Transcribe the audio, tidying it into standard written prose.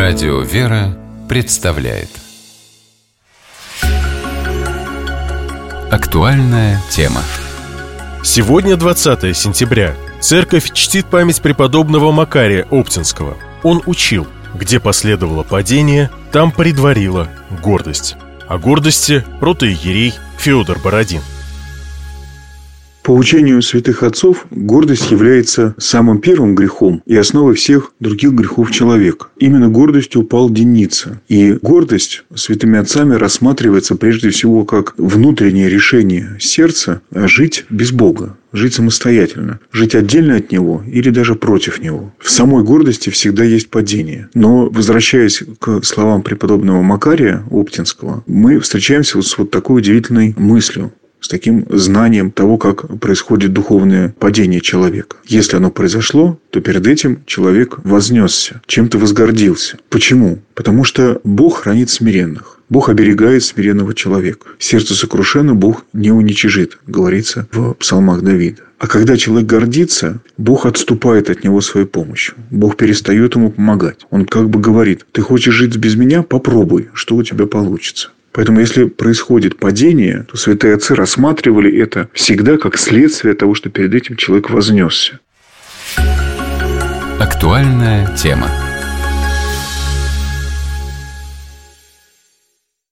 Радио «Вера» представляет актуальная тема. Сегодня 20 сентября. Церковь чтит память преподобного Макария Оптинского. Он учил: где последовало падение, там предварила гордость. О гордости протоиерей Феодор Бородин. По учению святых отцов, гордость является самым первым грехом и основой всех других грехов человека. Именно гордостью упал Деница. И гордость святыми отцами рассматривается прежде всего как внутреннее решение сердца жить без Бога, жить самостоятельно, жить отдельно от Него или даже против Него. В самой гордости всегда есть падение. Но, возвращаясь к словам преподобного Макария Оптинского, мы встречаемся с вот такой удивительной мыслью, с таким знанием того, как происходит духовное падение человека. Если оно произошло, то перед этим человек вознесся, чем-то возгордился. Почему? Потому что Бог хранит смиренных. Бог оберегает смиренного человека. Сердце сокрушенно Бог не уничижит, говорится в псалмах Давида. А когда человек гордится, Бог отступает от него своей помощью. Бог перестает ему помогать. Он как бы говорит: ты хочешь жить без меня? Попробуй, что у тебя получится. Поэтому, если происходит падение, то святые отцы рассматривали это всегда как следствие того, что перед этим человек вознесся. Актуальная тема.